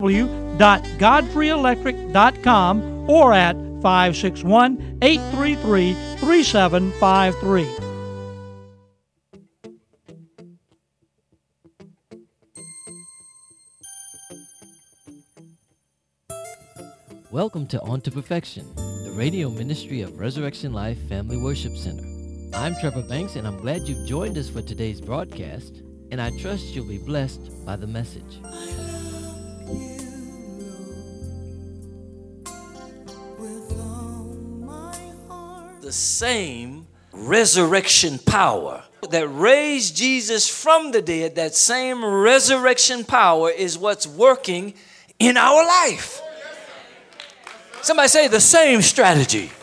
www.godfreyelectric.com or at 561-833-3753. Welcome to On to Perfection, the radio ministry of Resurrection Life Family Worship Center. I'm Trevor Banks, and I'm glad you've joined us for today's broadcast, and I trust you'll be blessed by the message. The same resurrection power that raised Jesus from the dead, that same resurrection power is what's working in our life. Somebody say the same strategy.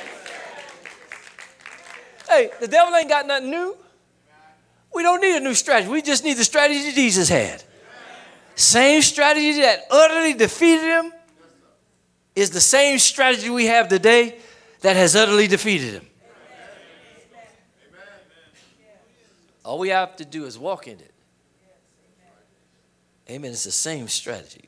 Hey, the devil ain't got nothing new. We don't need a new strategy. We just need the strategy Jesus had. Same strategy that utterly defeated him is the same strategy we have today that has utterly defeated him. All we have to do is walk in it. Amen. It's the same strategy.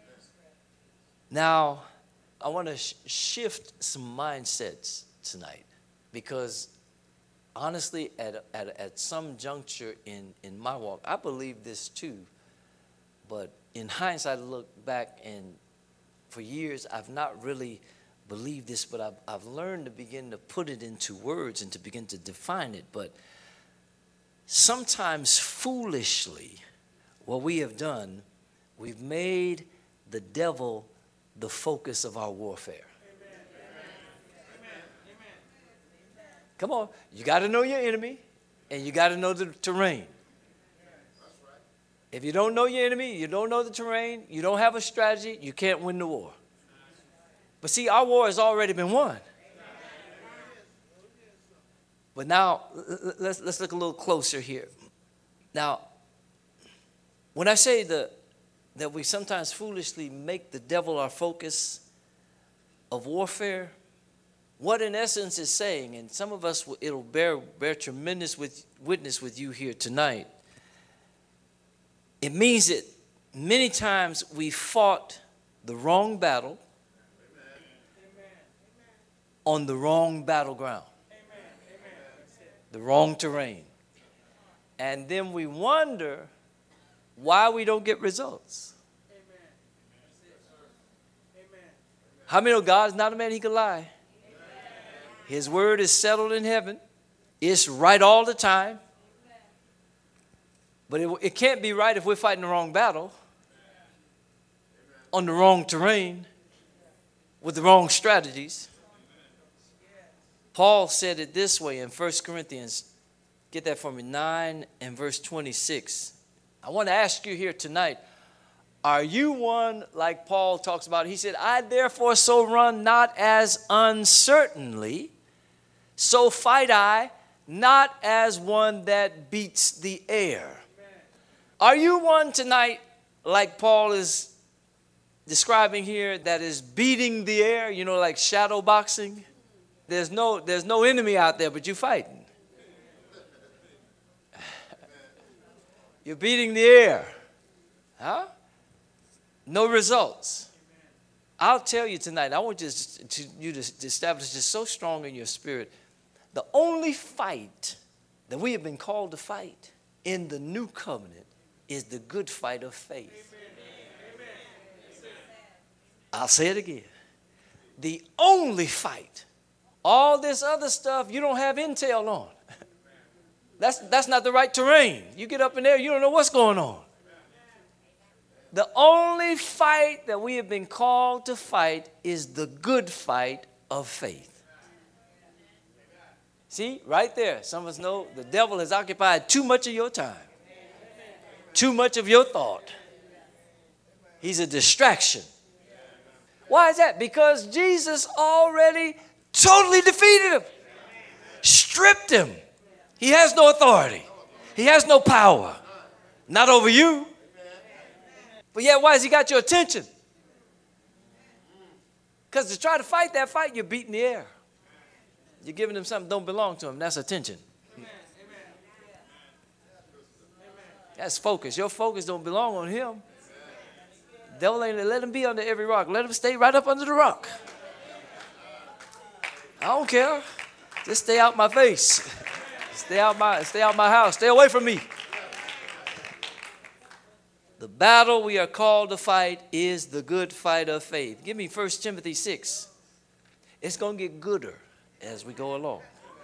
Now, I want to shift some mindsets tonight because honestly, at some juncture in my walk, I believe this too, but in hindsight, I look back and for years, I've not really believed this, but I've learned to begin to put it into words and to begin to define it. But sometimes foolishly, what we have done, we've made the devil the focus of our warfare. Come on, you got to know your enemy and you got to know the terrain. If you don't know your enemy, you don't know the terrain, you don't have a strategy, you can't win the war. But see, our war has already been won. But now, let's look a little closer here. Now, when I say that we sometimes foolishly make the devil our focus of warfare, what in essence is saying, and some of us, it'll bear tremendous witness with you here tonight, it means that many times we fought the wrong battle on the wrong battleground, the wrong terrain. And then we wonder why we don't get results. How many know God is not a man he could lie? His word is settled in heaven. It's right all the time. But it can't be right if we're fighting the wrong battle on the wrong terrain with the wrong strategies. Paul said it this way in 1 Corinthians, get that for me, 9 and verse 26. I want to ask you here tonight, are you one like Paul talks about? He said, I therefore so run not as uncertainly, so fight I, not as one that beats the air. Are you one tonight like Paul is describing here that is beating the air, you know, like shadow boxing? There's no enemy out there, but you're fighting. You're beating the air. Huh? No results. I'll tell you tonight, I want you to establish this so strong in your spirit. The only fight that we have been called to fight in the new covenant is the good fight of faith. I'll say it again. The only fight. All this other stuff you don't have intel on. That's not the right terrain. You get up in there, you don't know what's going on. The only fight that we have been called to fight is the good fight of faith. See, right there, some of us know the devil has occupied too much of your time, too much of your thought. He's a distraction. Why is that? Because Jesus already totally defeated him, stripped him. He has no authority. He has no power. Not over you. But yet, why has he got your attention? Because to try to fight that fight, you're beating the air. You're giving him something that don't belong to him. That's attention. That's focus. Your focus don't belong on him. Devil ain't let him be under every rock. Let him stay right up under the rock. I don't care. Just stay out my face. Stay out my house. Stay away from me. The battle we are called to fight is the good fight of faith. Give me 1 Timothy 6. It's going to get gooder as we go along,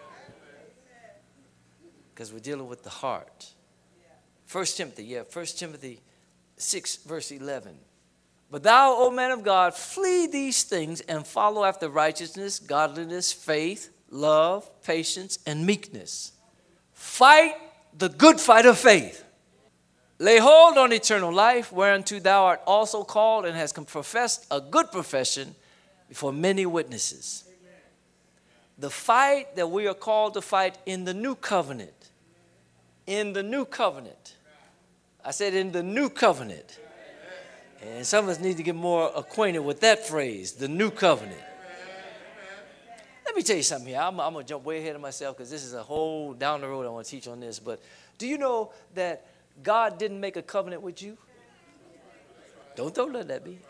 because we're dealing with the heart. 1 Timothy 6, verse 11. But thou, O man of God, flee these things and follow after righteousness, godliness, faith, love, patience, and meekness. Fight the good fight of faith. Lay hold on eternal life, whereunto thou art also called and hast professed a good profession before many witnesses. The fight that we are called to fight in the new covenant. In the new covenant. I said in the new covenant. And some of us need to get more acquainted with that phrase, the new covenant. Let me tell you something here. I'm going to jump way ahead of myself because this is a whole down the road I want to teach on this. But do you know that God didn't make a covenant with you? Don't let that be.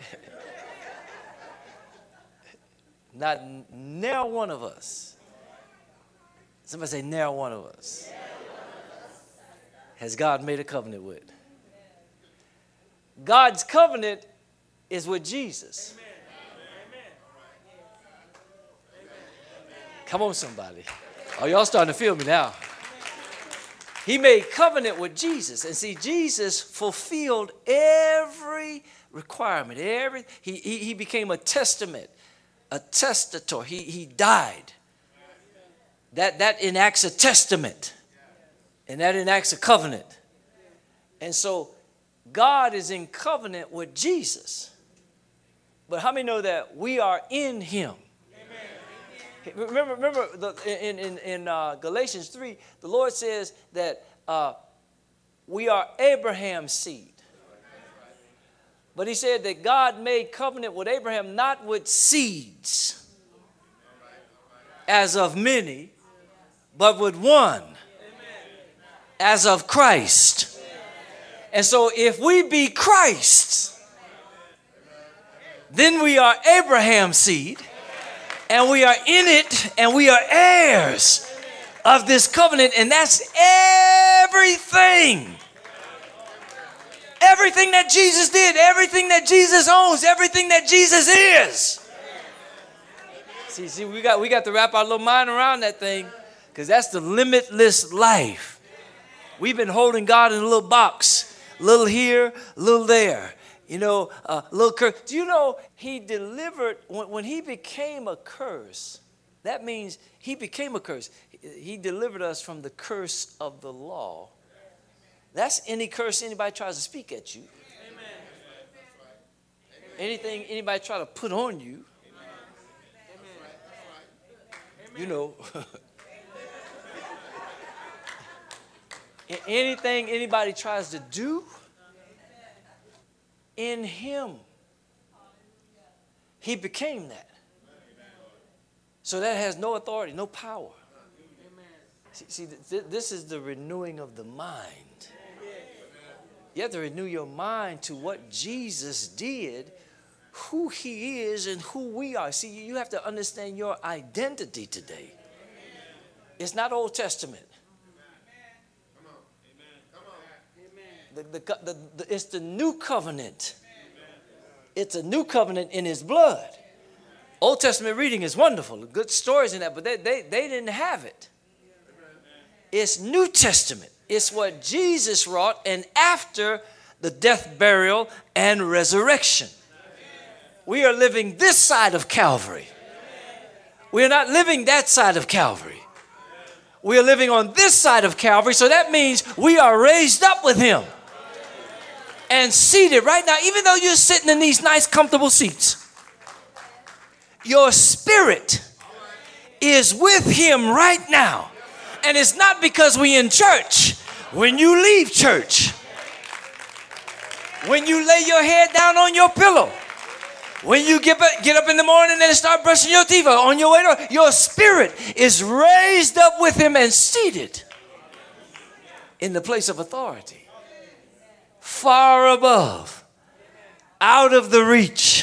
Not near one of us. Somebody say, near one of us. Has God made a covenant with? God's covenant is with Jesus. Come on, somebody. Oh, y'all starting to feel me now. He made covenant with Jesus. And see, Jesus fulfilled every requirement. He became a testament, a testator. He died. That enacts a testament. And that enacts a covenant. And so God is in covenant with Jesus. But how many know that we are in him? Remember in Galatians 3, the Lord says that we are Abraham's seed. But he said that God made covenant with Abraham not with seeds, as of many, but with one, as of Christ. And so if we be Christ's, then we are Abraham's seed. And we are in it, and we are heirs of this covenant, and that's everything. Everything that Jesus did, everything that Jesus owns, everything that Jesus is. See, we got to wrap our little mind around that thing, because that's the limitless life. We've been holding God in a little box, a little here, a little there. You know, little curse. Do you know he delivered, when he became a curse, that means he became a curse. He delivered us from the curse of the law. That's any curse anybody tries to speak at you. Anything anybody try to put on you. You know. Anything anybody tries to do. In him, he became that. So that has no authority, no power. See, this is the renewing of the mind. You have to renew your mind to what Jesus did, who he is, and who we are. See, you have to understand your identity today. It's not Old Testament. It's the new covenant. It's a new covenant in his blood. Old Testament reading is wonderful. Good stories in that, but they didn't have it. It's New Testament. It's what Jesus wrought, and after the death, burial, and resurrection. We are living this side of Calvary. We are not living that side of Calvary. We are living on this side of Calvary, so that means we are raised up with him. And seated right now, even though you're sitting in these nice, comfortable seats, your spirit is with him right now. And it's not because we in church. When you leave church, when you lay your head down on your pillow, when you get up in the morning and start brushing your teeth on your way to, your spirit is raised up with him and seated in the place of authority. Far above out of the reach.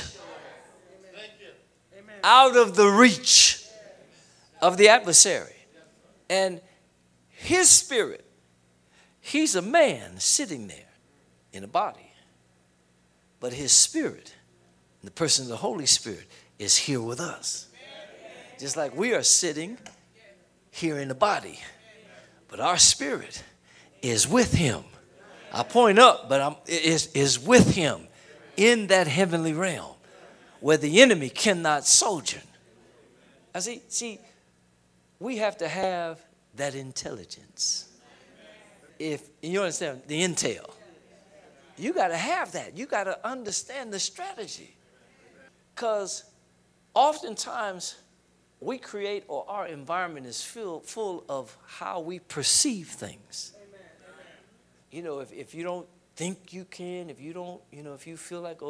Out of the reach of the adversary. And his spirit, he's a man sitting there in a body. But his spirit, the person of the Holy Spirit, is here with us. Just like we are sitting here in the body. But our spirit is with him. I point up, but is with him in that heavenly realm where the enemy cannot sojourn. I see, we have to have that intelligence. If you understand the intel, you got to have that. You got to understand the strategy. Because oftentimes we create, or our environment is full of how we perceive things. You know, if you don't think you can, if you don't, if you feel like,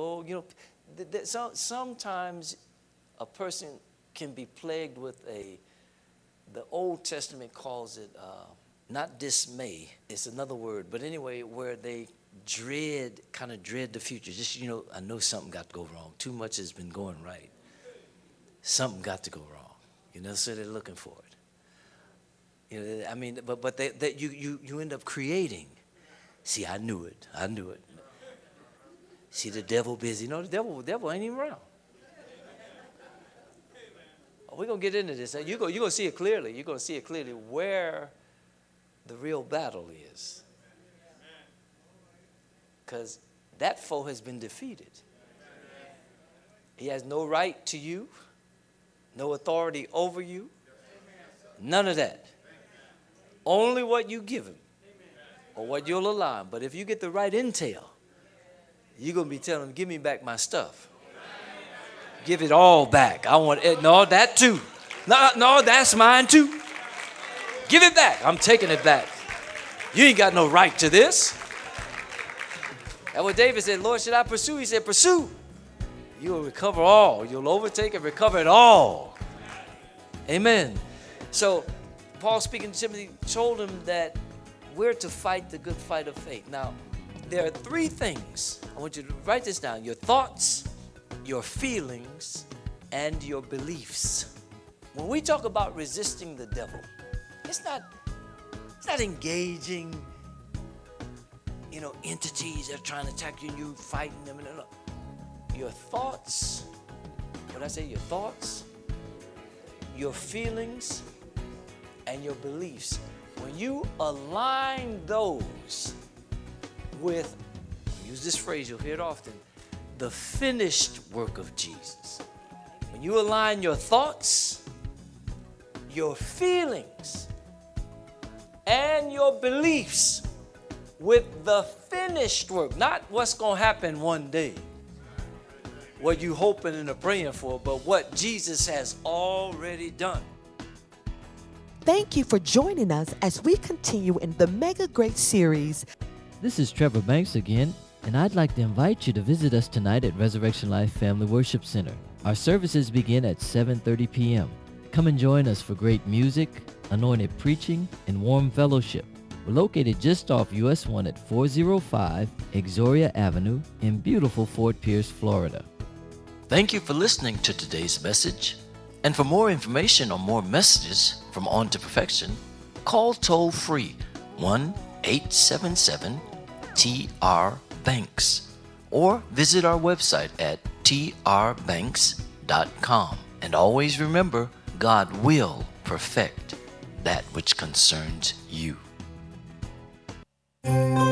sometimes a person can be plagued with the Old Testament calls it, not dismay, it's another word, but anyway, where they kind of dread the future. Just, I know something got to go wrong. Too much has been going right. Something got to go wrong. So they're looking for it. But you end up creating. See, I knew it. See, the devil busy. No, the devil ain't even around. We're going to get into this. You're going to see it clearly. You're going to see it clearly where the real battle is. Because that foe has been defeated. He has no right to you, no authority over you, none of that. Only what you give him or what you'll allow him. But if you get the right intel, you're going to be telling him, give me back my stuff. Give it all back. I want it. No, that too. No, that's mine too. Give it back. I'm taking it back. You ain't got no right to this. That's what David said, Lord, should I pursue? He said, pursue. You will recover all. You'll overtake and recover it all. Amen. So Paul, speaking to Timothy, told him that we're to fight the good fight of faith. Now, there are three things. I want you to write this down. Your thoughts, your feelings, and your beliefs. When we talk about resisting the devil, it's not engaging, entities that are trying to attack you and you fighting them. No. Your thoughts, your thoughts, your feelings, and your beliefs. When you align those with, I'll use this phrase, you'll hear it often, the finished work of Jesus. When you align your thoughts, your feelings, and your beliefs with the finished work, not what's going to happen one day, what you hoping and are praying for, but what Jesus has already done. Thank you for joining us as we continue in the Mega Great series. This is Trevor Banks again, and I'd like to invite you to visit us tonight at Resurrection Life Family Worship Center. Our services begin at 7:30 p.m. Come and join us for great music, anointed preaching, and warm fellowship. We're located just off US 1 at 405 Exoria Avenue in beautiful Fort Pierce, Florida. Thank you for listening to today's message. And for more information or more messages from On to Perfection, call toll-free 1-877-TR-BANKS or visit our website at trbanks.com. And always remember, God will perfect that which concerns you.